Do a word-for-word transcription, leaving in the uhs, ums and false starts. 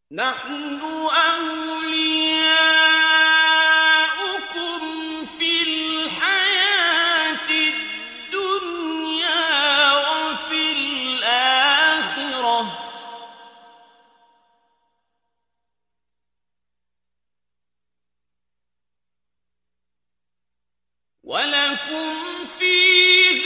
نحن أولياؤكم في الحياة الدنيا وفي الآخرة ولكم فيها